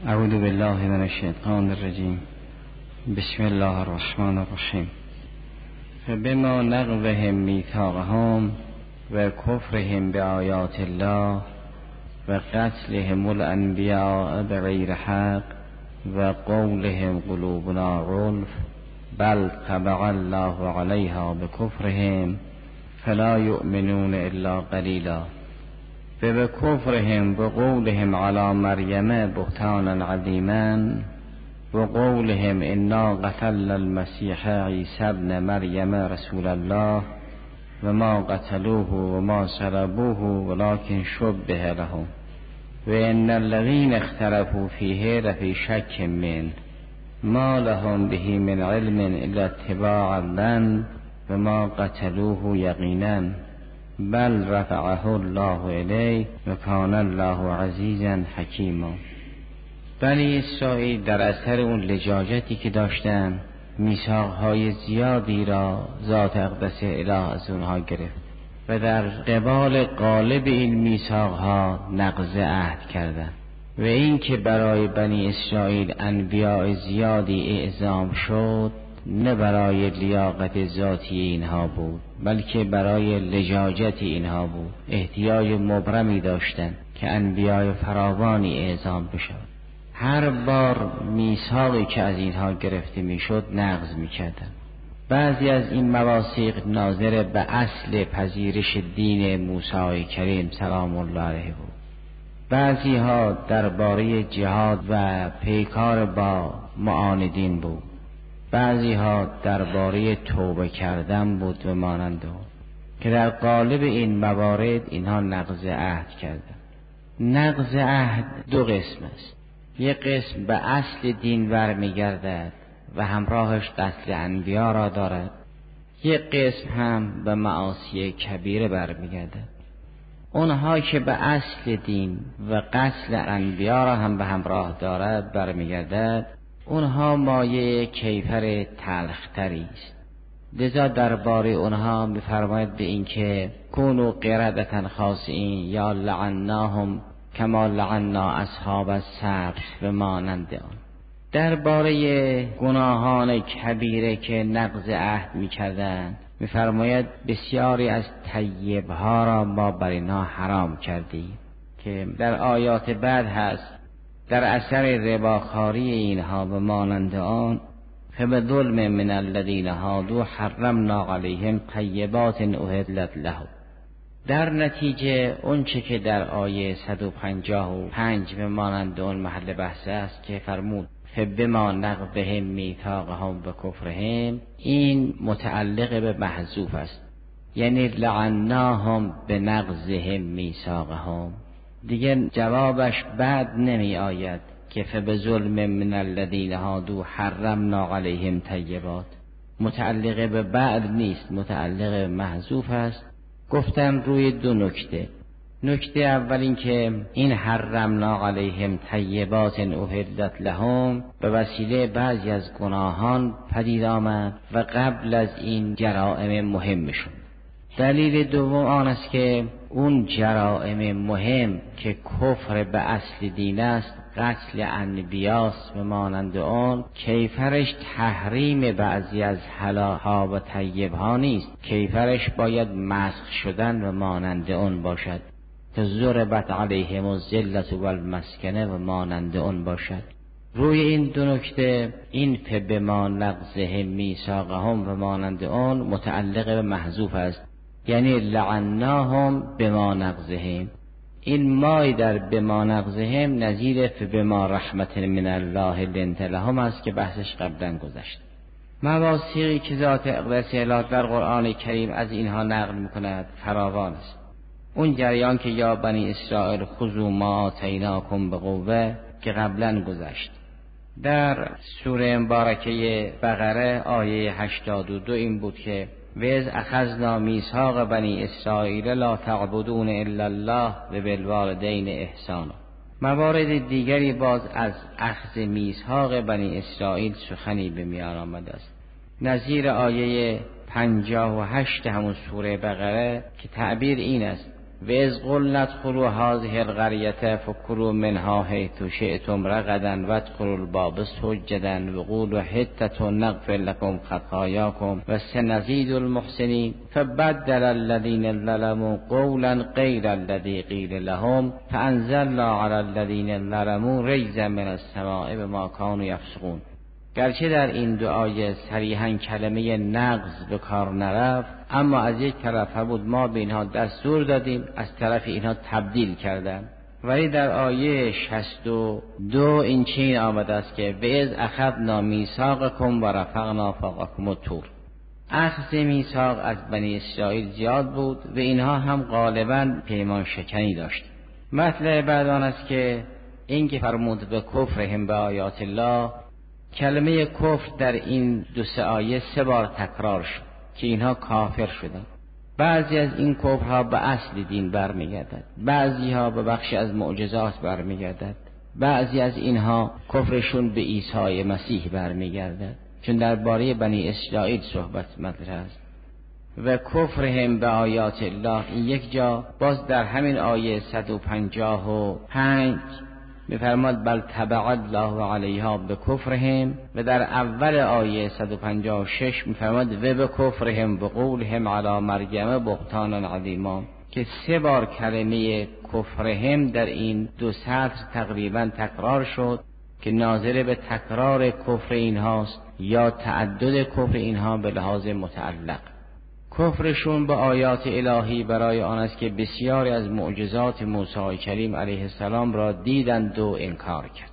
اعوذ بالله من الشیطان الرجیم. بسم الله الرحمن الرحیم. فبما نقضهم میثاقهم و کفرهم بآیات الله و قتلهم الانبیاء بغیر حق و قولهم قلوبنا غلف بل طبع الله علیها بکفرهم فلا یؤمنون الا قلیلا. بکفرهم و قولهم علی مریم بهتانا عظیما و قولهم انا قتلنا المسیح عیسی ابن مریم رسول الله و ما قتلوه و ما صلبوه ولكن شبه لهم و ان الذین اختلفوا فیه لفی شک من ما لهم به من علم الا اتباع الظن و ما قتلوه یقینا بل رفعه الله الیه و کان الله عزیزا حکیما. بنی اسرائیل در اثر اون لجاجتی که داشتن میثاقهای زیادی را ذات اقدس اله از اونها گرفت و در قبال غالب این میثاقها نقض عهد کردند و این که برای بنی اسرائیل انبیاء زیادی اعزام شد نه برای لیاقت ذاتی اینها بود بلکه برای لجاجت اینها بود. احتیاج مبرمی داشتند که انبیاء فراوانی اعزام بشود. هر بار میثاقی که از اینها گرفته میشد نقض میکردند. بعضی از این مواثیق ناظر به اصل پذیرش دین موسی کریم سلام الله علیه بود. بعضی ها درباره جهاد و پیکار با معاندین بود. بعضی ها درباره توبه کردن بود و مانند اون که در قالب این موارد اینها نقض عهد کردند. نقض عهد دو قسم است. یک قسم به اصل دین برمیگردد و همراهش قتل انبیا را دارد. یک قسم هم به معاصی کبیره برمیگردد. اونها که به اصل دین و قتل انبیا را هم به همراه دارد برمیگردد، اونها مایه کیفر تلختری است. لذا درباره اونها می‌فرماید به این که کونوا قردة خاسئین یا لعناهم کما لعنا اصحاب السبت و مانند آن. درباره گناهان کبیره که نقض عهد می‌کردند می‌فرماید بسیاری از طیب‌ها را ما بر اینها حرام کردیم که در آیات بعد هست در اثر رباخواری اینها و مانند آن فبظلم من الذین هادوا حرمنا علیهم طیبات احلت لهم. در نتیجه اونچه که در آیه 155 و مانند آن محل بحث است که فرمود فبما نقضهم میثاقهم و کفرهم، این متعلق به محذوف است، یعنی لعناهم بنقضهم میثاقهم. دیگه جوابش بعد نمی آید که فبظلم من الذین هادوا حرمنا علیهم طیبات. متعلق به بعد نیست، متعلق به محذوف است. گفتم روی دو نکته. نکته اول این که این حرمنا علیهم طیبات احلت لهم به وسیله بعضی از گناهان پدید آمد و قبل از این جرائم مهمشون. دلیل دوم آن است که اون جرائم مهم که کفر به اصل دین است، قتل انبیاست و مانند آن، کیفرش تحریم بعضی از حلالها و طیبها نیست، کیفرش باید مسخ شدن و مانند آن باشد که ضربت علیهم الذلة والمسکنه و مانند آن باشد. روی این دو نکته این فبما نقضهم میثاقهم و مانند آن متعلق به محذوف است، یعنی لعناهم بما نقضهم. این مای در بما نقضهم نظیر فبما رحمت من الله لنت لهم است که بحثش قبلا گذشت. مواثیقی که ذات اقدس اله در قرآن کریم از اینها نقل میکند فراوان است. اون جریان که یا بنی اسرائیل خذوا ما آتیناکم بقوه که قبلا گذشت. در سوره مبارکه بقره آیه 82 این بود که وَإِذْ أَخَذْنَا مِيثَاقَ بَنِي إِسرَائِیلَ لَا تَعْبُدُونَ إِلَّا اللَّهَ وَبِالْوَالِدَيْنِ إِحْسَانًا. موارد دیگری باز از اخذ میثاق بنی اسرائیل سخنی به میان آمده است. نظیر آیه 58 همون سوره بقره که تعبیر این است و از قلنا ادخلوا هذه القرية فكلوا منها حيث شئتم رغدا وادخلوا الباب سجدا وقولوا حطة نغفر لكم خطاياكم وسنزيد المحسنين فبدل الذين ظلموا قولا غير الذي قيل لهم فأنزلنا على الذين ظلموا رجزا من السماء بما كانوا يفسقون. گرچه در این دو آیه صریحاً کلمه نقض به کار نرفت، اما از یک طرف بود ما به اینها دستور دادیم، از طرف اینها تبدیل کردن. ولی در آیه 62 این چنین آمده است که وَإِذْ أَخَذْنَا مِیثَاقَکُمْ وَرَفَعْنَا فَوْقَکُمُ الطُّورَ. اخذ میثاق از بنی اسرائیل زیاد بود و اینها هم غالباً پیمان شکنی داشت. مطلب بعد آن است که این که فرمود به کفرهم به آیات الله، کلمه کفر در این دو سه آیه 3 بار تکرار شد که اینها کافر شدند. بعضی از این کفرها به اصل دین برمیگردد، بعضی ها به بخشی از معجزات برمیگردد، بعضی از اینها کفرشون به عیسی مسیح برمیگردد، چون درباره بنی اسرائیل صحبت مطرح است. و کفرهم به آیات الله این یک جا باز در همین آیه 155 می‌فرماد بل طبع الله علیها بکفرهم، و در اول آیه 156 می‌فرماد و بکفرهم بقولهم علی مریم بهتانا عظیما، که 3 بار کلمه کفرهم در این 2 سطر تقریبا تکرار شد که ناظر به تکرار کفر اینهاست یا تعدد کفر اینها به لحاظ متعلق. کفرشون به آیات الهی برای آن است که بسیاری از معجزات موسی کریم علیه السلام را دیدند و انکار کرد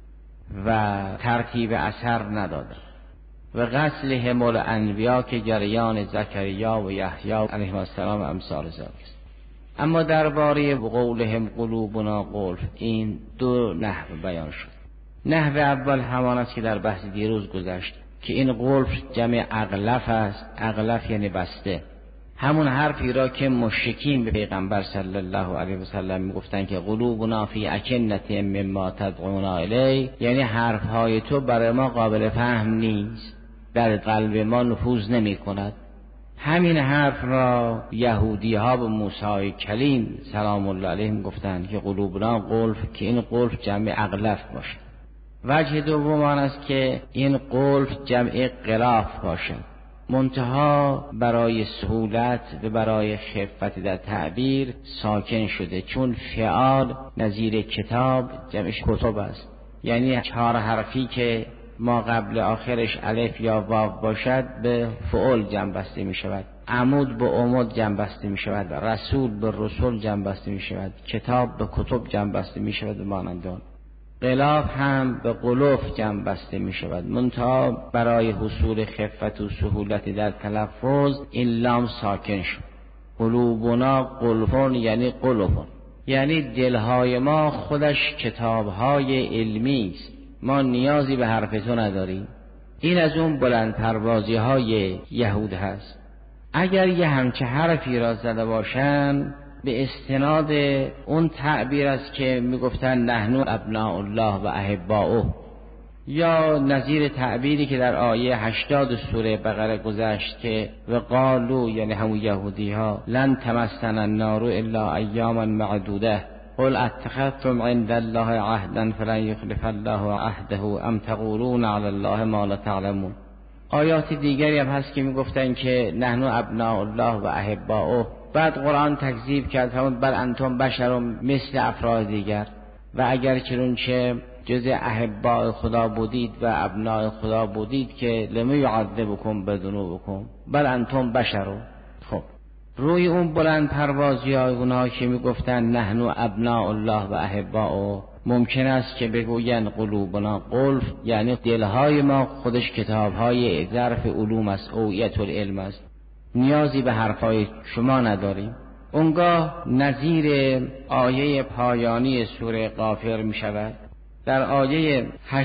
و ترتیب اثر ندادند و قتلهم الانبیا که جریان زکریا و یحیی علیهم السلام امثال ذلک است. اما درباره قولهم قلوبنا غلف این 2 نحو بیان شد. نحو اول همان است که در بحث دیروز گذشت که این غلف جمع اغلف است. اغلف یعنی بسته، همون حرفی را که مشرکین به پیغمبر صلی الله علیه و سلم میگفتن که قلوبنا فی اکنة مما تدعونا الی، یعنی حرفهای تو برای ما قابل فهم نیست، در قلب ما نفوذ نمی کند. همین حرف را یهودی ها به موسی کلیم سلام الله علیه میگفتن که قلوبنا غلف، که این غلف جمع اغلف باشه. وجه دوم آن است که این غلف جمع غلاف باشد، منتها برای سهولت و برای خفت در تعبیر ساکن شده، چون فعال نظیر کتاب جمعش کتب است، یعنی 4 حرفی که ما قبل آخرش الف یا واو باشد به فعل جمع بسته می شود، عمود به عمود جمع بسته می شود، رسول به رسول جمع بسته می شود، کتاب به کتب جمع بسته می شود و مانند آن. غلاف هم به غلوف جمع بسته می شود، منتها برای حصول خفت و سهولت در تلفظ این لام ساکن شد. قلوبنا غلفون یعنی غلفون، یعنی دلهای ما خودش کتابهای علمی است، ما نیازی به حرف تو نداریم. این از اون بلند پروازی های یهود هست. اگر یه همچه حرفی را زده باشن به استناد اون تعبیر است که میگفتن نحن ابناء الله و احباؤه، یا نظیر تعبیری که در آیه 80 سوره بقره گذشت که و قالو یعنی همون یهودی ها لن تمسنا النار الا ایاما معدوده قل اتخذتم عند الله عهدا فلن یخلف الله عهده ام تقولون علی الله ما لا تعلمون. آیات دیگری هم هست که میگفتن که نحن ابناء الله و احباؤه، بعد قرآن تکذیب کرد همون بل انتم بشر مثل افراد دیگر، و اگر چنانچه جز احباء خدا بودید و ابناء خدا بودید که لم یعذبکم بذنوبکم بل انتم بشر. خب روی اون بلند پروازی های اونها که میگفتن نحن ابناء الله و احباؤه، ممکن است که بگوین قلوبنا غلف، یعنی دلهای ما خودش کتابهای ظرف علوم است، اوعیت العلم است، نیازی به حرفای شما نداریم. اونگاه نظیر آیه پایانی سوره غافر می شود. در آیه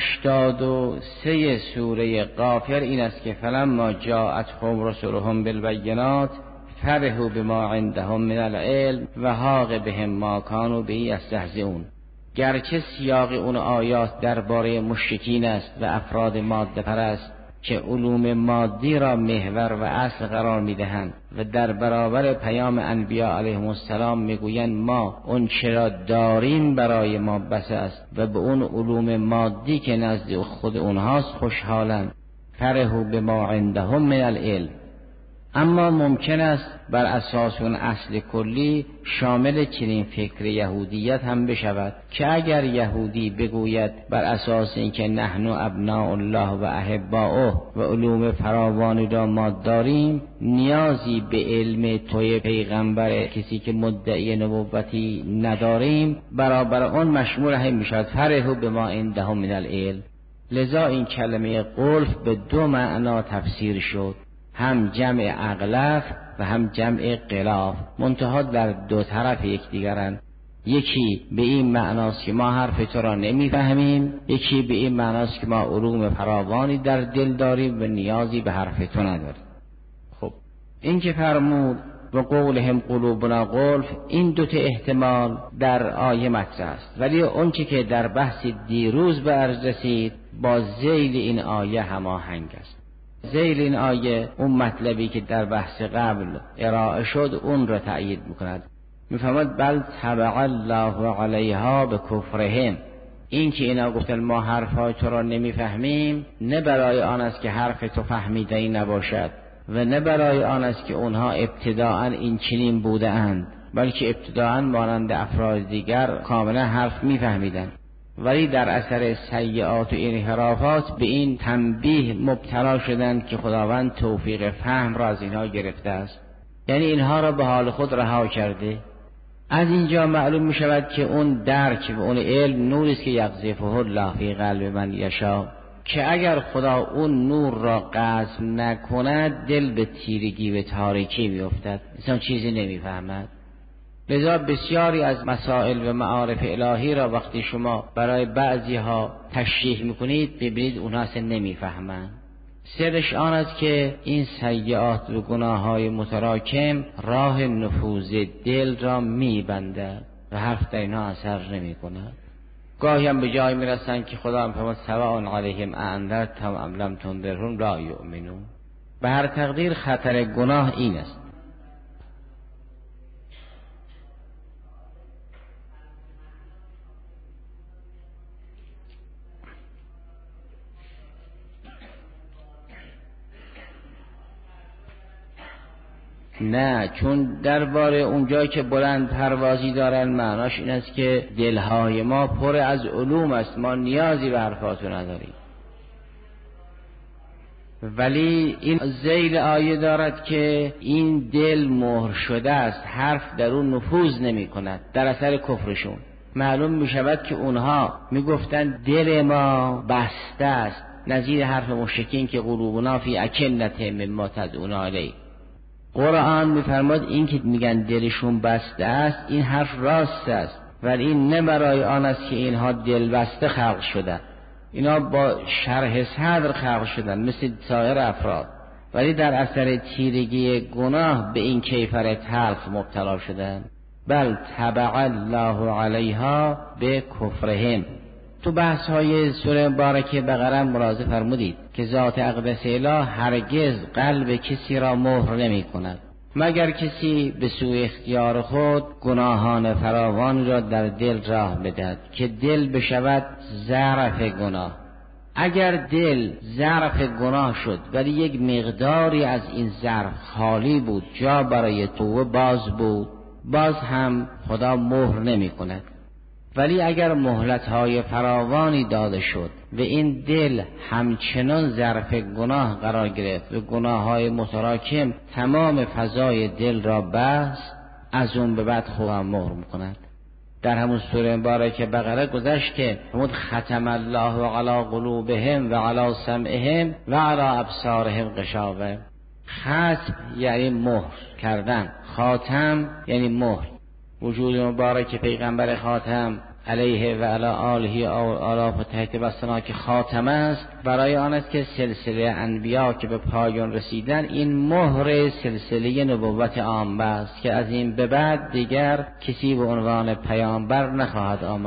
83 سوره غافر این است که فلما جاءتهم رسلهم بالبینات فرحوا بما عندهم من العلم و حاق بهم ما كانوا به یستهزئون. گرچه سیاق اون آیات درباره مشرکین است و افراد ماده پرست که علوم مادی را محور و اصل قرار میدهند و در برابر پیام انبیا علیهم السلام میگویند ما اون چرا داریم برای ما بس است و به اون علوم مادی که نزد خود اونهاست خوشحالند. فرحوا بما عندهم من العلم. اما ممکن است بر اساس اون اصل کلی شامل چنین فکر یهودیت هم بشود که اگر یهودی بگوید بر اساس اینکه نحن ابناء الله و احباؤه و علوم فراوانی را ما داریم، نیازی به علم توی پیغمبر کسی که مدعی نبوتی نداریم، برابر اون مشمول هم میشود فرحوا بما عندهم من العلم. لذا این کلمه قلف به دو معنا تفسیر شد، هم جمع اغلف و هم جمع غلاف، منتها در دو طرف یکدیگرند. یکی به این معناست که ما حرف تو را نمیفهمیم، یکی به این معناست که ما علوم فراوانی در دل داریم و نیازی به حرف تو نداریم. خب این که فرمود و قولهم قلوبنا غلف، این دوتا احتمال در آیه مطرح است، ولی اون چی که در بحث دیروز به عرض رسید با ذیل این آیه هماهنگ است. ذیل این آیه اون مطلبی که در بحث قبل ارائه شد اون را تأیید میکند. میفهمد بل طبع الله علیها به کفرهم. این که اینا گفتن ما حرفهای تو را نمیفهمیم، نه برای آن است که حرف تو فهمیده‌ای نباشد و نه برای آن است که اونها ابتداءً این چنین بوده اند، بلکه ابتداءً مانند افراد دیگر کاملا حرف میفهمیدند، ولی در اثر سیئات و انحرافات به این تنبیه مبتلا شدند که خداوند توفیق فهم را از اینها گرفته است، یعنی اینها را به حال خود رها کرده. از اینجا معلوم می شود که اون درک و اون علم نوری است که یقذفه الله فی قلب من یشاء، که اگر خدا اون نور را قذف نکند دل به تیرگی و تاریکی می افتد، انسان چیزی نمی فهمد. لذا بسیاری از مسائل و معارف الهی را وقتی شما برای بعضی ها تشریح میکنید ببینید اونها اصلا نمیفهمند. سرش آن است که این سیئات و گناه های متراکم راه نفوذ دل را میبنده و حرف در اینها اثر نمی کند. گاهی هم به جای میرسند که خدا میفرماید سواء علیهم اانذرتهم ام لم تنذرهم لا یؤمنون. به هر تقدیر خطر گناه این است. نه، چون درباره اونجایی که بلند پروازی دارن معناش این است که دلهای ما پر از علوم است، ما نیازی به حرفاتو نداریم. ولی این ذیل آیه دارد که این دل مهر شده است، حرف در اون نفوذ نمی کند در اثر کفرشون. معلوم می شود که اونها می گفتن دل ما بسته است، نظیر حرف مشرکین که قلوبنا فی اکنة مما تدعونا الیه. قرآن می‌فرماید این که میگن دلشون بسته است این حرف راست است، ولی این نه برای آن است که اینها دل بسته خلق شدن، اینا با شرح صدر خلق شدن مثل سایر افراد، ولی در اثر تیرگی گناه به این کیفر تلخ مبتلا شدن. بل طبع الله علیها به کفرهم. تو بحث های سوره مبارکه بقره ملاحظه فرمودید که ذات اقدس اله هرگز قلب کسی را مهر نمی کند مگر کسی به سوی اختیار خود گناهان فراوان را در دل راه بدهد که دل بشود ظرف گناه. اگر دل ظرف گناه شد ولی یک مقداری از این ظرف خالی بود، جا برای توبه باز بود، باز هم خدا مهر نمی کند. ولی اگر مهلت‌های فراوانی داده شد و این دل همچنان ظرف گناه قرار گرفت و گناه‌های متراکم تمام فضای دل را بست، از اون به بعد خدا مهر می‌کند. در همون سوره مبارکه بقره گذشت که فرمود ختم الله علی قلوبهم و علی سمعهم و علی ابصارهم غشاوه. ختم یعنی مهر کردن، خاتم یعنی مهر. وجود مبارک پیغمبر خاتم علیه و علی آله آلاف و تحت بستنا که خاتم است، برای آن است که سلسله انبیا که به پایان رسیدن این مهر سلسله نبوت عامه است که از این به بعد دیگر کسی به عنوان پیامبر نخواهد آمد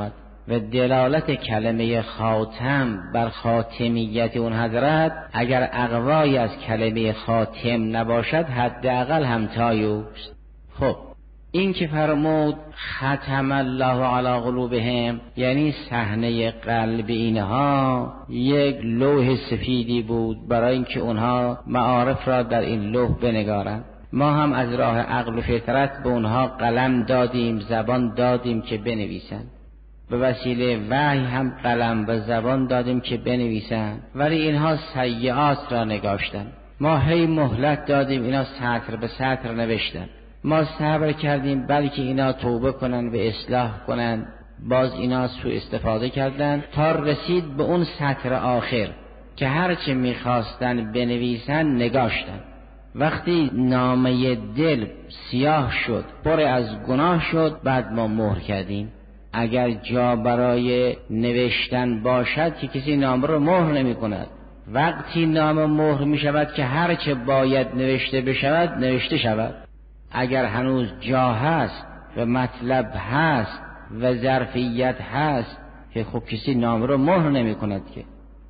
و دلالت کلمه خاتم بر خاتمیت اون حضرت اگر اقوایی از کلمه خاتم نباشد حداقل همتایوست. خب این که فرمود ختم الله علی قلوبهم یعنی صحنه قلب اینها یک لوح سفیدی بود برای اینکه اونها معارف را در این لوح بنگارند. ما هم از راه عقل و فطرت به اونها قلم دادیم، زبان دادیم که بنویسند، به وسیله وحی هم قلم و زبان دادیم که بنویسند، ولی اینها سیئات را نگاشتن. ما هی مهلت دادیم اینا سطر به سطر نوشتن، ما صبر کردیم بلکه اینا توبه کنن و اصلاح کنن، باز اینا سوء استفاده کردن تا رسید به اون سطر آخر که هرچه میخواستن بنویسن نگاشتن. وقتی نامه دل سیاه شد، پر از گناه شد، بعد ما مهر کردیم. اگر جا برای نوشتن باشد که کسی نامه رو مهر نمی کند. وقتی نامه مهر می شود که هرچه باید نوشته بشود نوشته شود. اگر هنوز جا هست و مطلب هست و ظرفیت هست که خب کسی نامه رو مهر نمی کند که.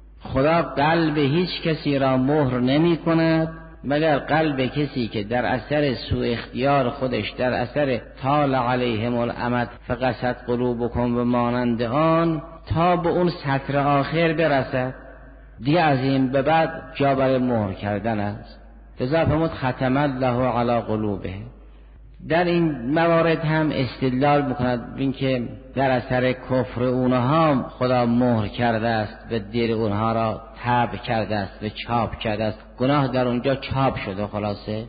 خدا قلب هیچ کسی را مهر نمی کند مگر قلب کسی که در اثر سوء اختیار خودش، در اثر طال علیهم الامد فقست قلوبکم و مانند آن، تا به اون سطر آخر برسد. دیگه از این به بعد جا برای مهر کردن است. لذا فرمود ختم الله علی قلوبه. در این موارد هم استدلال میکند اینکه در اثر کفر اونها خدا مهر کرده است و دل اونها را طبع کرده است و چاپ کرده است. گناه در اونجا چاپ شده، خلاصه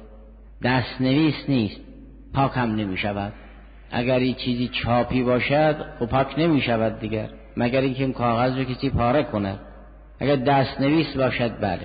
دست نویس نیست، پاک هم نمی شود. اگر این چیزی چاپی باشد خب پاک نمی شود دیگر، مگر اینکه این کاغذ رو کسی پاره کنه. اگر دست نویس باشد بله.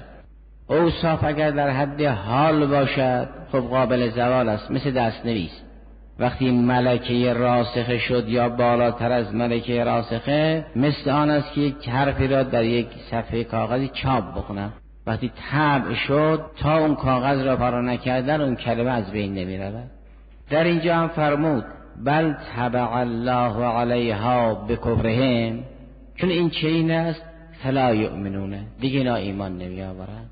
اوصاف اگر در حد حال باشد خب قابل زوال است، مثل دست نویس. وقتی ملکه راسخه شد یا بالاتر از ملکه راسخه، مثل آن است که یک حرفی را در یک صفحه کاغذی چاپ بکنم. وقتی طبع شد تا اون کاغذ را پاره نکردن اون کلمه از بین نمی رود. در اینجا هم فرمود بل طبع الله علیها بکفرهم، چون این چنین است فلا یؤمنون، دیگه اینا ایمان نمی آورند.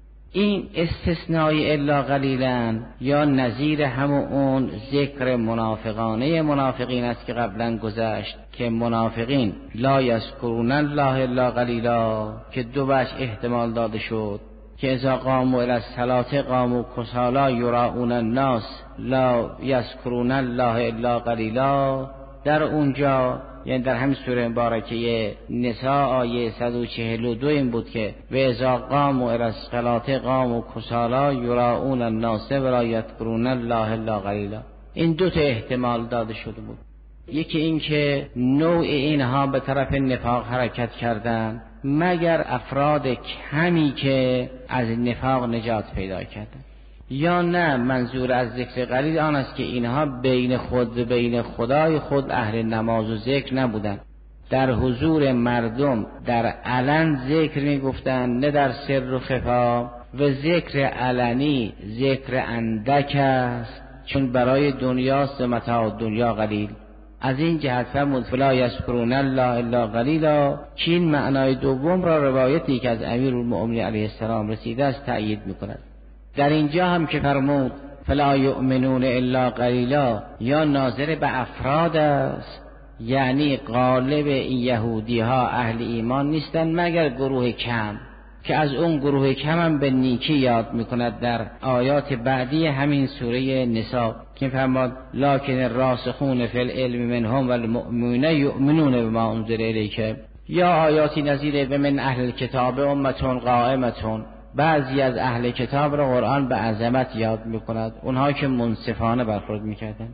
این استثنای الا قلیلا یا نظیر همون ذکر منافقانه منافقین است که قبلا گذشت که منافقین لا یذکرون الله الا قلیلا، که دو وجه احتمال داده شد که اذا قاموا الی الصلاة قاموا کسالی یراؤون الناس لا یذکرون الله الا قلیلا. در اونجا یعنی در همین سوره مبارکه نساء آیه 142 این بود که و اذا قاموا الی الصلاة قاموا کسالی یراؤون الناس ولا یذکرون الله الا قلیلا. این دو تا احتمال داده شده بود. یکی این که نوع اینها به طرف نفاق حرکت کردن مگر افراد کمی که از نفاق نجات پیدا کردن، یا نه منظور از ذکر قلیل آن است که اینها بین خود و بین خدای خود اهل نماز و ذکر نبودند، در حضور مردم در علن ذکر می گفتند نه در سر و خفا، و ذکر علنی ذکر اندک است چون برای دنیاست و متاع دنیا قلیل. از این جهت فرمود فلا یذکرون الله الا قلیلا، که این معنای دوم را روایتی که از امیرالمؤمنین علیه السلام رسیده است تأیید می‌کند. در اینجا هم که فرمود فلا یؤمنون الا قلیلا یا ناظر به افراد است، یعنی غالب این یهودی ها اهل ایمان نیستند مگر گروه کم، که از اون گروه کم هم به نیکی یاد میکند در آیات بعدی همین سوره نساء که فرمود لکن الراسخون فی العلم منهم والمؤمنون یؤمنون بما انزل الیک، یا آیاتی نظیر و من اهل الکتاب امتون قائمتون. بعضی از اهل کتاب را قرآن به عظمت یاد میکند، اونها که منصفانه برخورد میکردن.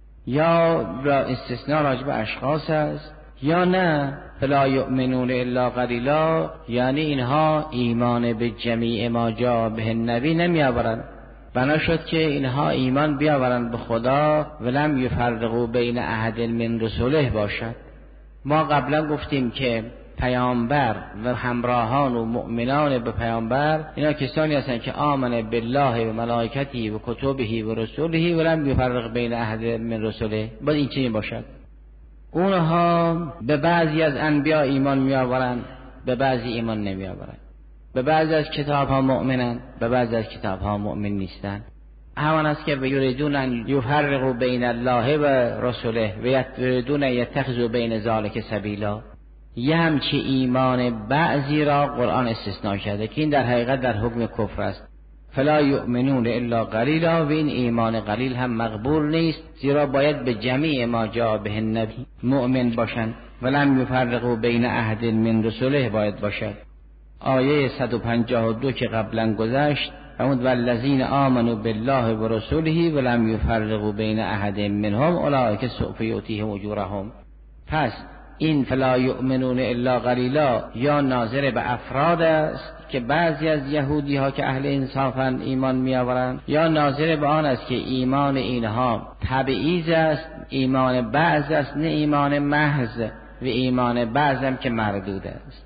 یا را استثناء راجب اشخاص است، یا نه فلا یؤمنون الا قلیلا، یعنی اینها ایمان به جمیع ما جاء به النبی نمی آورند. بنا شد که اینها ایمان بیاورند به خدا ولم یفرقوا بین احد من رسوله باشد. ما قبلا گفتیم که پیامبر و همراهان و مؤمنان به پیامبر اینا کسانی هستند که آمن بالله و ملائکته و کتبه و رسوله ولم یفرق بین احد من رسوله. باید این چنین باشد. اونها به بعضی از انبیا ایمان می آورند، به بعضی ایمان نمی آورند. به بعضی از کتاب ها مؤمنند، به بعضی از کتاب ها مؤمن نیستند. همان است که یریدون ان یفرقوا بین الله و رسوله و یریدون یتخذوا بین ذلک سبیلا. یه همچی ایمان بعضی را قرآن استثناء کرده که این در حقیقت در حکم کفر است. فلا یؤمنون الا قلیلا، و این ایمان قلیل هم مقبول نیست، زیرا باید به جمیع ما جاء به النبی مؤمن باشند. ولم یفرقوا بین احد من رسله باید باشد. آیه 152 که قبلا گذشت فرمود والذین آمنوا بالله و رسوله ولم یفرقوا بین احد منهم اولئک سوف یؤتیهم اجورهم. پس این فلا یؤمنون الا قلیلا یا ناظر به افراد است که بعضی از یهودی ها که اهل انصافن ایمان می آورند، یا ناظر به آن است که ایمان اینها تبعیض است، ایمان بعض است نه ایمان محض، و ایمان بعض هم که مردود است.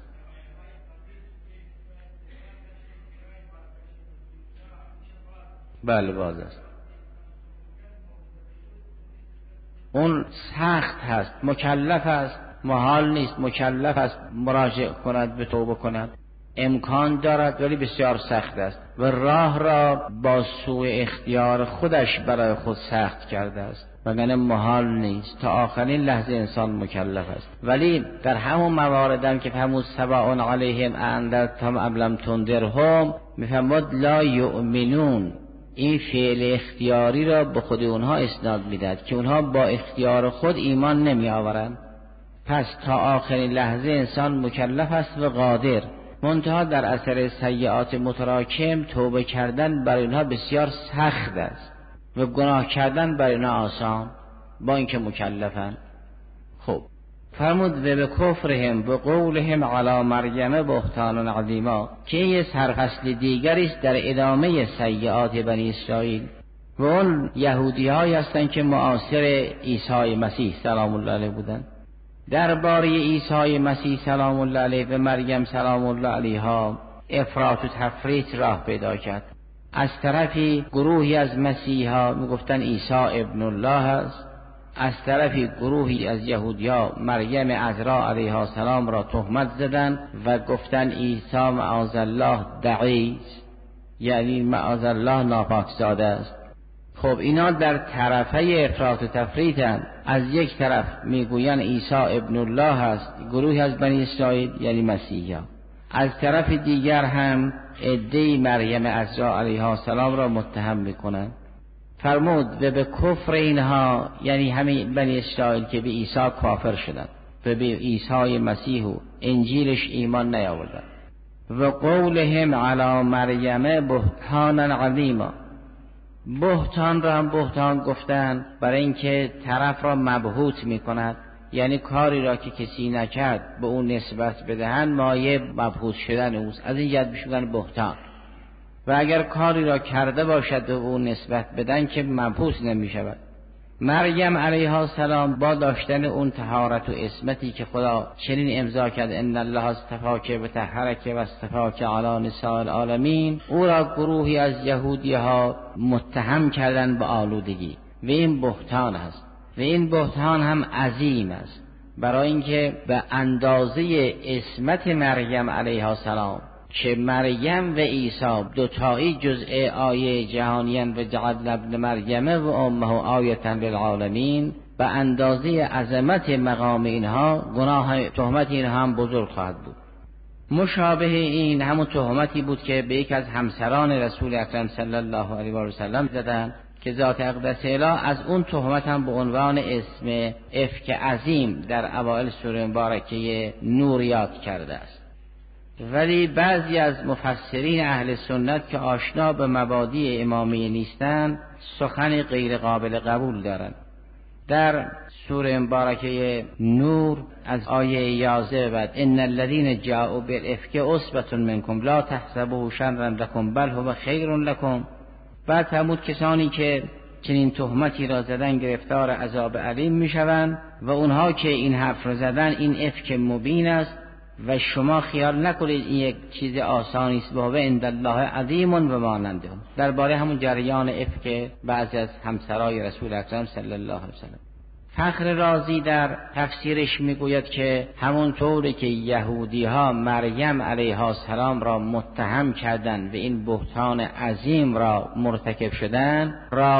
بله باز است. اون سخت هست، مکلف است، محال نیست، مکلف است مراجعه کند، به توبه کند، امکان دارد ولی بسیار سخت است و راه را با سوء اختیار خودش برای خود سخت کرده است، وگرنه محال نیست. تا آخرین لحظه انسان مکلف است. ولی در همون مواردم که فرمود سواء علیهم اانذرتهم ام لم تنذرهم، میفرمود لا یؤمنون، این فعل اختیاری را به خود اونها اسناد میدهد که اونها با اختیار خود ایمان نمی آورند. پس تا آخرین لحظه انسان مکلف است و قادر، منتها در اثر سیئات متراکم توبه کردن برای اونها بسیار سخت است و گناه کردن برای اونها آسان، با اینکه مکلفن. خب فرمود و به کفرهم و قولهم علی مریم بهتان عظیما، که یه سرفصل دیگری است در ادامه سیئات بنی اسرائیل. و اون یهودی هایی هستند که معاصر عیسی مسیح سلام الله علیه بودند. درباره عیسی مسیح سلام الله علیه و مریم سلام الله علیها افراط و تفریط راه پیدا کرد. از طرفی گروهی از مسیحا میگفتن عیسی ابن الله است، از طرفی گروهی از یهودیا مریم عذرا علیها السلام را تهمت زدند و گفتن عیسی معاذ الله دعی، یعنی معاذ الله ناپاکزاده است. خب اینا در طرفه افراط و تفریطن. از یک طرف میگوین عیسی ابن الله است گروهی از بنی اسرائیل یعنی مسیحا، از طرف دیگر هم عده‌ای مریم عذرا علیها السلام را متهم میکنند. فرمود و به کفر اینها، یعنی همین بنی اسرائیل که به عیسی کافر شدند و به عیسی مسیح و انجیلش ایمان نیاوردند، و قولهم علی مریم بهتانا عظیما، بهتان را هم بهتان گفتند برای اینکه طرف را مبهوت میکند، یعنی کاری را که کسی نکرد به اون نسبت بدهند مایه مبهوت شدن اوست، از این جهت میگن بهتان. و اگر کاری را کرده باشد به اون نسبت بدن که مبهوت نمی شود. مریم علیها السلام با داشتن اون طهارت و عصمتی که خدا چنین امضا کرد ان الله اصطفاک و طهرک و اصطفاک علی نساء العالمین، او را گروهی از یهودی ها متهم کردن به آلودگی و این بهتان است و این بهتان هم عظیم است، برای اینکه به اندازه عصمت مریم علیها السلام که مریم و عیسی دوتایی جزء آیه جهانیان و جعلنا ابن مریم و امه آیة للعالمین، به اندازه عظمت مقام اینها گناه تهمت اینها هم بزرگ خواهد بود. مشابه این همون تهمتی بود که به یک از همسران رسول اکرم صلی الله علیه و سلم زدند که ذات اقدس اله از اون تهمت هم به عنوان اسم افک عظیم در اوائل سوره مبارکه نور یاد کرده است. ولی بعضی از مفسرین اهل سنت که آشنا به مبادی امامیه نیستند سخن غیر قابل قبول دارند. در سوره مبارکه نور از آیه 11 بعد ان الذين جاءوا بالافك عصبة منكم لا تحسبوه شرا لكم بل هو خیر لكم، بعد فرمود کسانی که چنین تهمتی را زدن گرفتار عذاب علیم میشوند و اونها که این حرف را زدن این افک مبین است و شما خیال نکنید این یک چیز آسانی است، و عند الله عظیم و ماننده. درباره همون جریان افک بعضی از همسرای رسول اکرم صلی الله علیه و سلم فخر رازی در تفسیرش میگوید که همونطوری که یهودی ها مریم علیها السلام را متهم کردند و این بهتان عظیم را مرتکب شدند،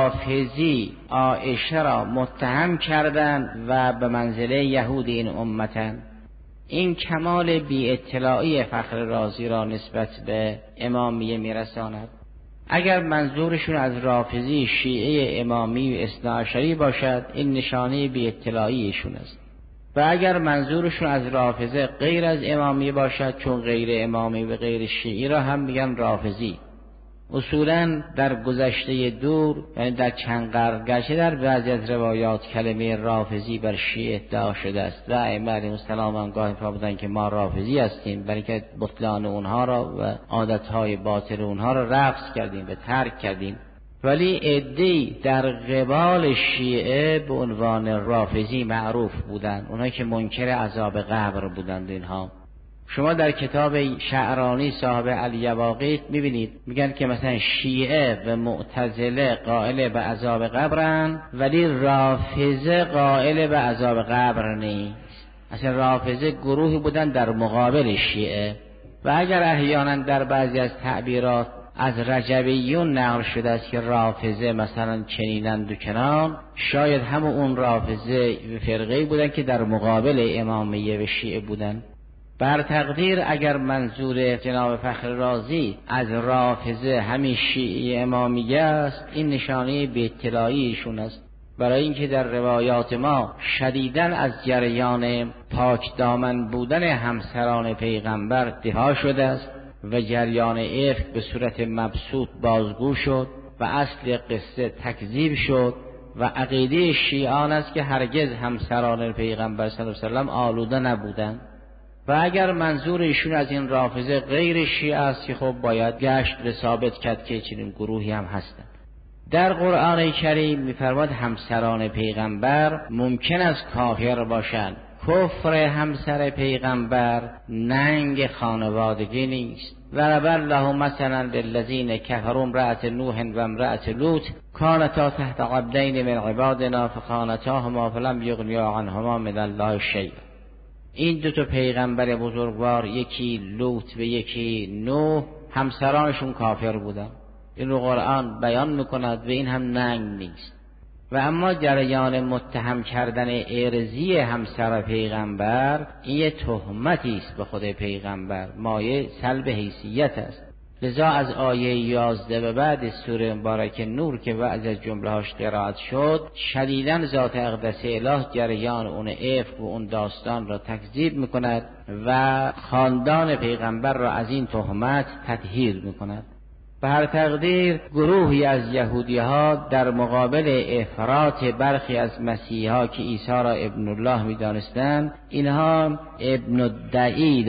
رافضی عایشه را متهم کردند و به منزله یهود این امتند. این کمال بی اطلاعی فخر رازی را نسبت به امامیه میرساند. اگر منظورشون از رافضی شیعه امامی و اثناعشری باشد، این نشانه بی اطلاعیشون است. و اگر منظورشون از رافضه غیر از امامی باشد، چون غیر امامی و غیر شیعی را هم میگن رافضی. اصولاً در گذشته دور، یعنی در چند قرن گذشته، در بعضی از روایات کلمه رافضی بر شیعه ادعا شده است و ائمه علیهم السلام هم گاهی فرمودند که ما رافضی هستیم، برای که بطلان اونها را و عادتهای باطل اونها را رفض کردیم و ترک کردیم. ولی عده‌ای در قبال شیعه به عنوان رافضی معروف بودند، اونایی که منکر عذاب قبر بودند. اینها شما در کتاب شعرانی صاحب الیواقیت میبینید میگن که مثلا شیعه و معتزله قائل به عذاب قبرن، ولی رافضه قائل به عذاب قبر نیست. اصلا رافضه گروهی بودن در مقابل شیعه. و اگر احیانا در بعضی از تعبیرات از رجبیون نقل شده است که رافضه مثلا چنینند و کنان، شاید همون اون رافضه فرقه‌ای بودن که در مقابل امامیه و شیعه بودن. بر تقدیر اگر منظور جناب فخر رازی از رافضه همین شیعه امامیه است، این نشانه بی اطلاعیشون است. برای اینکه در روایات ما شدیداً از جریان پاک دامن بودن همسران پیغمبر دفاع شده است و جریان افک به صورت مبسوط بازگو شد و اصل قصه تکذیب شد و عقیده شیعان است که هرگز همسران پیغمبر صلی الله علیه و سلم آلوده نبودند. و اگر منظور ایشون از این رافضه غیر شیعه است که خب باید گشت و ثابت کرد که چنین گروهی هم هستند. در قرآن کریم می‌فرماد همسران پیغمبر ممکن است کافر باشند. کفر همسر پیغمبر ننگ خانوادگی نیست. ضرب الله مثلا للذین کفروا امرأة نوح و امرأة لوط کانتا تحت عبدین من عبادنا فخانتاهما فلم یغنیا عنهما من الله شیئا. این دو تا پیغمبر بزرگوار، یکی لوط و یکی نوح، همسرانشون کافر بودن. این رو قرآن بیان میکند و این هم ننگ نیست. و اما جریان متهم کردن ارضی همسر پیغمبر، این یه تهمتی است به خود پیغمبر، مایه سلب حیثیت است. لذا از آیه 11 به بعد سوره مبارک نور که بعض از جمله هاش قرائت شد، شدیداً ذات اقدس اله جریان اون افک و اون داستان را تکذیب میکند و خاندان پیغمبر را از این تهمت تطهیر میکند. به هر تقدیر گروهی از یهودی ها در مقابل افراط برخی از مسیحا که عیسی را ابن الله می دانستند، اینها ابن الدعی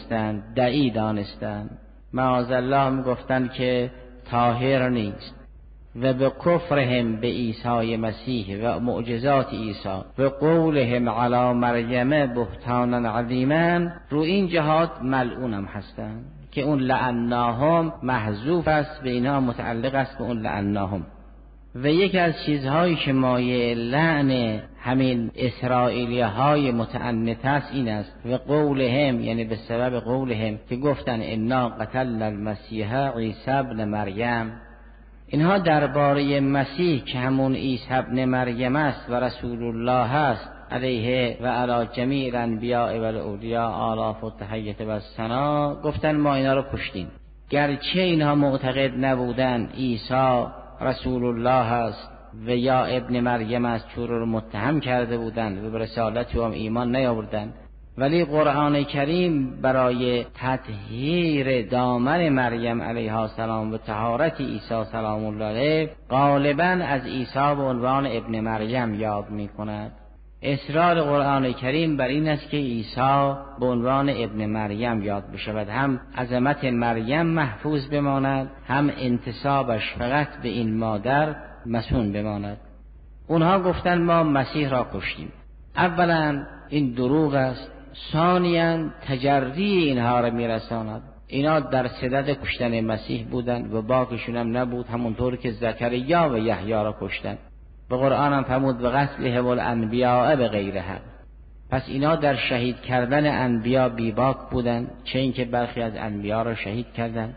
دانستند. معاذالله می گفتند که طاهر نیست. و به کفرهم به عیسی مسیح و معجزات عیسی و قولهم علی مریم بهتانا عظیما، رو این جهات ملعونم هستند که اون لعناهم محذوف است، به اینها متعلق است به اون لعناهم. و یکی از چیزهایی که مایه لعن همین اسرائیلی های متعنت است این است و قولهم، یعنی به سبب قولهم که گفتن انا قتلنا المسیح عیسی ابن مریم. اینها درباره مسیح که همون عیسی ابن مریم است و رسول الله است علیه و علی جمیع الانبیاء و الاولیاء آلاف و تحیت و ثنا، گفتن ما اینا رو کشتیم. گرچه اینها معتقد نبودن عیسی رسول الله است و یا ابن مریم است، چون رو متهم کرده بودند و به رسالت او هم ایمان نیاوردند، ولی قرآن کریم برای تطهیر دامن مریم علیها السلام و طهارت عیسی سلام الله علیه غالباً از عیسی به عنوان ابن مریم یاد می‌کند. اصرار قرآن کریم بر این است که عیسی به عنوان ابن مریم یاد بشود، هم عظمت مریم محفوظ بماند، هم انتسابش فقط به این مادر مسون بماند. اونها گفتن ما مسیح را کشتیم. اولا این دروغ است، ثانیاً تجری اینها را میرساند. اینا در صدد کشتن مسیح بودند و باکشون هم نبود، همونطور که زکریا و یحیی را کشتند. به قرآن هم فرمود به قتلهم الانبیاء به غیر حق. پس اینا در شهید کردن انبیا بیباک بودن، چه اینکه برخی از انبیا را شهید کردن،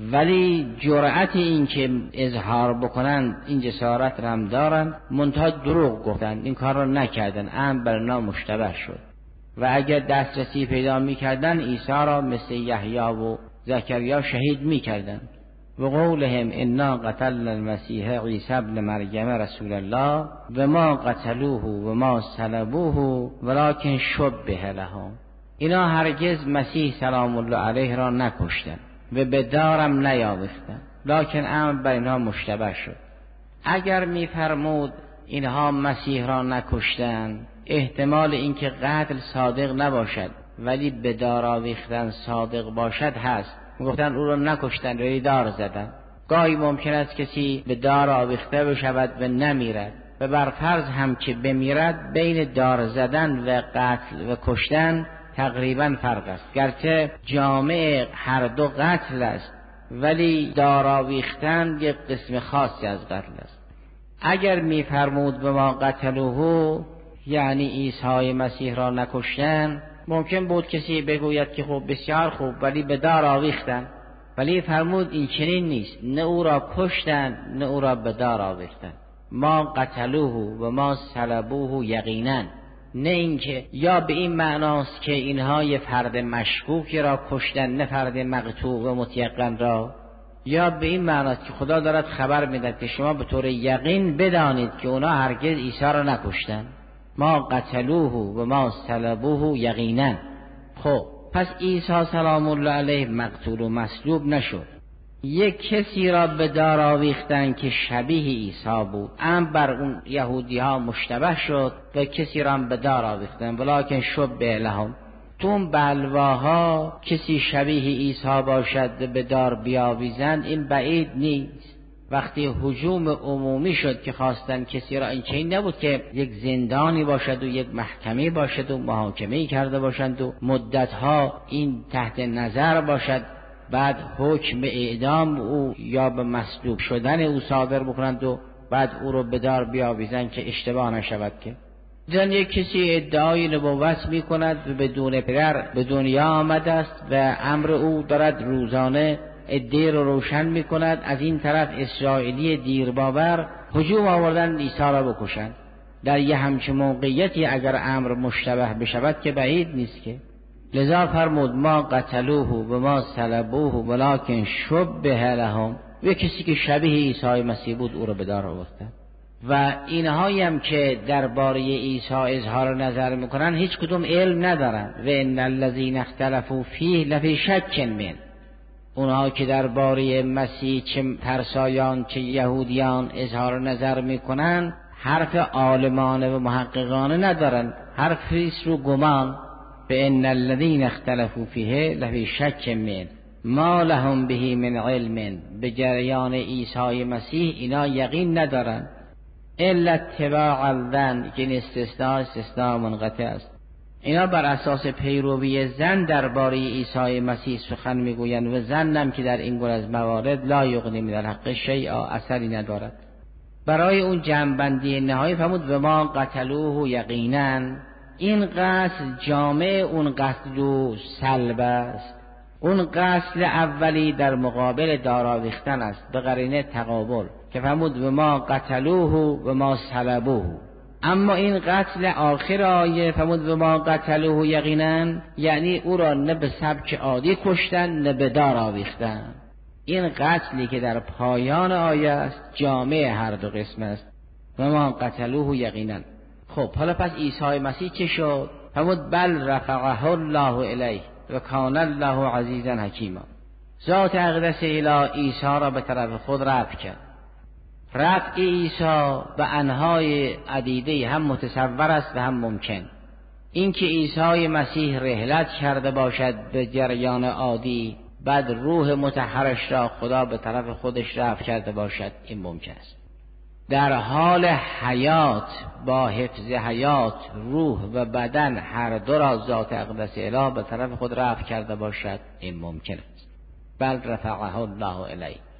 ولی جرأت این که اظهار بکنن این جسارت را هم دارن، منتها دروغ گفتن، این کار را نکردن، امر بر اینا مشتبه شد. و اگر دسترسی پیدا میکردن عیسی را مثل یحیی و زکریا شهید میکردن. و قولهم انا قتلنا المسیح عیسی ابن مریم رسول الله و ما قتلوه و ما صلبوه ولکن شبه لهم. اینا هرگز مسیح سلام الله علیه را نکشتن و به دارم نیاویختن، لکن امر بر اینها مشتبه شد. اگر میفرمود اینها مسیح را نکشتن، احتمال اینکه قتل صادق نباشد ولی به دار آویختن صادق باشد هست. گفتن او را نکشتن، روی دار زدن. گاهی ممکن است کسی به دار آویخته بشود و نمیرد، و بر فرض هم که بمیرد، بین دار زدن و قتل و کشتن تقریبا فرق است، گرچه جامع هر دو قتل است، ولی دار آویختن یک قسم خاصی از قتل است. اگر میفرمود به ما قتلوه، یعنی عیسی مسیح را نکشتن، ممکن بود کسی بگوید که خب بسیار خوب، ولی به دار آویختن. ولی فرمود این چنین نیست، نه او را کشتن نه او را به دار آویختن. ما قتلوه و ما صلبوه یقینا، نه اینکه یا به این معناست که اینها یه فرد مشکوکی را کشتن نه فرد مقطوع و متیقن را، یا به این معناست که خدا دارد خبر میدهد که شما به طور یقین بدانید که اونا هرگز عیسی را نکشتن. ما قتلوه و ما صلبوه یقینا. خب پس عیسی سلام الله علیه مقتول و مصلوب نشد. یک کسی را به دار آویختن که شبیه عیسی بود، ام بر اون یهودی ها مشتبه شد و کسی را به دار آویختن، ولکن شبه لهم. تو اون بلواها کسی شبیه عیسی باشد و به دار بیاویزند، این بعید نیست. وقتی هجوم عمومی شد که خواستن کسی را، این چنین نبود که یک زندانی باشد و یک محکمه باشد و محاکمه کرده باشند و مدتها این تحت نظر باشد، بعد حکم اعدام او یا به مصلوب شدن او صادر بکنند و بعد او رو به دار بیاویزند که اشتباه نشود. که زن یک کسی ادعای نبوت می کند و بدون پدر به دنیا آمده است و امر او دارد روزانه ادعای رو روشن می کند، از این طرف اسرائیلی دیرباور هجوم آوردن عیسی را بکشند. در یه همچین موقعیتی اگر امر مشتبه بشود که بعید نیست که. لذا فرمود ما قتلوه و ما صلبوه ولکن شبه لهم. و کسی که شبیه عیسی مسیح بود او را به دار آوردند. و اینهایی هم که درباره عیسی اظهار نظر میکنن هیچ کدوم علم ندارن. و ان الذین اختلفوا فیه لفی شک من. اونها که درباره مسیح چه ترسایان چه یهودیان اظهار نظر میکنن، حرف عالمانه و محققانه ندارن، حرفی است رو گمان. به ان الذین اختلفوا فیه لفی شک من ما لهم به من علم. به جریان عیسی مسیح اینا یقین ندارن، الا اتباع الظن، که این استثناء منقطع است. اینا بر اساس پیروی ظن درباره عیسی مسیح سخن میگویند و ظنم که در این گونه از موارد لا یغنی من الحق شیئا، اثری ندارد. برای اون جمع‌بندی نهایی فرمود و ما قتلوه یقینا. این قتل جامع اون قتل و سلب است. اون قتل اولی در مقابل دار آویختن است به قرینه تقابل که فرمود و ما قتلوه و ما صلبوه. اما این قتل آخر آیه فرمود و ما قتلوه یقینا، یعنی او را نه به سبک عادی کشتن نه به دار آویختن. این قتلی که در پایان آیه است جامع هر دو قسم است. و ما قتلوه یقینا. خب حالا پس عیسی مسیح چه شد؟ فرمود بل رفعه الله الیه و کان الله عزیزا حکیما. ذات اقدس اله عیسی را به طرف خود رفع کرد. رفع عیسی به انواع عدیده هم متصور است و هم ممکن. اینکه عیسی مسیح رحلت کرده باشد به جریان عادی، بعد روح مطهرش را خدا به طرف خودش رفع کرده باشد، این ممکن است. در حال حیات با حفظ حیات روح و بدن هر دو را ذات اقدس اله به طرف خود رفع کرده باشد، این ممکن است. بل رفعه الله الیه.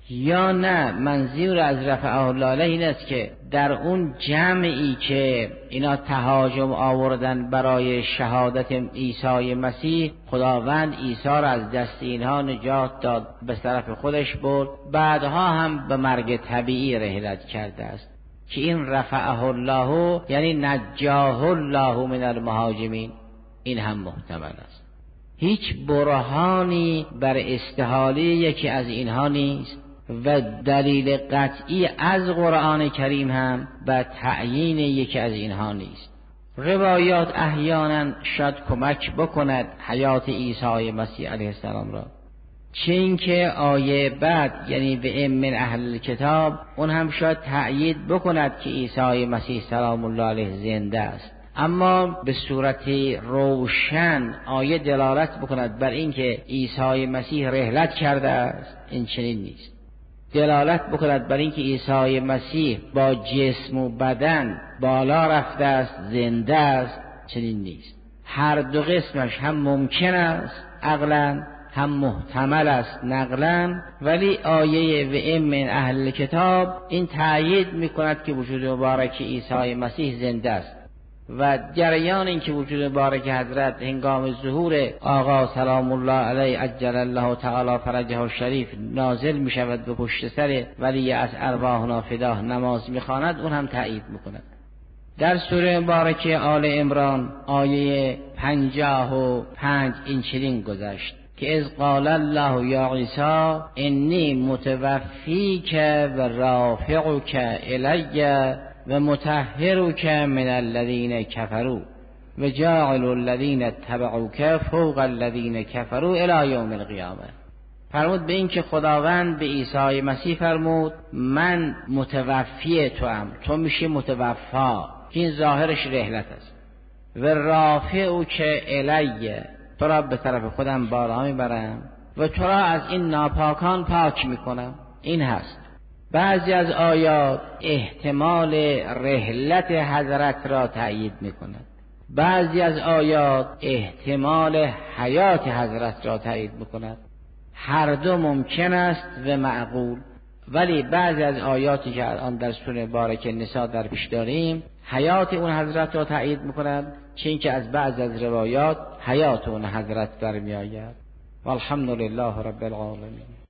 یا نه منظور از رفعه الله علیه این است که در اون جمعی که اینا تهاجم آوردن برای شهادت عیسی مسیح، خداوند عیسی را از دست اینها نجات داد، به طرف خودش برد، بعدها هم به مرگ طبیعی رحلت کرده است که این رفعه الله یعنی نجاه الله من المهاجمین، این هم محتمل است. هیچ برهانی بر استحاله یکی از اینها نیست و دلیل قطعی از قرآن کریم هم بر تعیین یکی از اینها نیست. روایات احیانا شاید کمک بکند حیات عیسی مسیح علیه السلام را، چه اینکه آیه بعد یعنی به ام من اهل کتاب اون هم شاید تأیید بکند که عیسی مسیح سلام الله علیه زنده است، اما به صورت روشن آیه دلالت بکند بر اینکه عیسی مسیح رحلت کرده است، این چنین نیست. دلالت بکند بر اینکه عیسی مسیح با جسم و بدن بالا رفته است، زنده است، چنین نیست. هر دو قسمش هم ممکن است عقلاً، هم محتمل است نقلاً، ولی آیه و ام من اهل کتاب این تأیید میکند که وجود مبارک عیسی مسیح زنده است و جریان این که وجود مبارک حضرت هنگام ظهور آقا سلام الله علیه عجل الله تعالی فرجه الشریف نازل می شود به پشت سر ولی از ارواحنا فداه نماز می خواند، اون هم تأیید میکند. در سوره مبارکه آل عمران آیه 55 این چنین گذشت که اذ قال الله یا عیسی انی متوفیک و رافعک الی و مطهرک من الذین کفروا و جاعل الذین اتبعوک فوق الذین کفروا الی یوم القیامه. فرمود به این که خداوند به عیسی مسیح فرمود من متوفی تو میشی متوفا، که این ظاهرش رحلت است، و رافعک الی تو را به طرف خودم بالا میبرم و تو را از این ناپاکان پاک میکنم. این هست. بعضی از آیات احتمال رحلت حضرت را تأیید میکند، بعضی از آیات احتمال حیات حضرت را تأیید میکند. هر دو ممکن است و معقول، ولی بعضی از آیاتی که الان در سوره مبارکه نساء در پیش داریم حیات اون حضرت را تأیید میکند، چه اینکه از بعض از روایات حیات اون حضرت برمی آید. والحمد لله رب العالمین.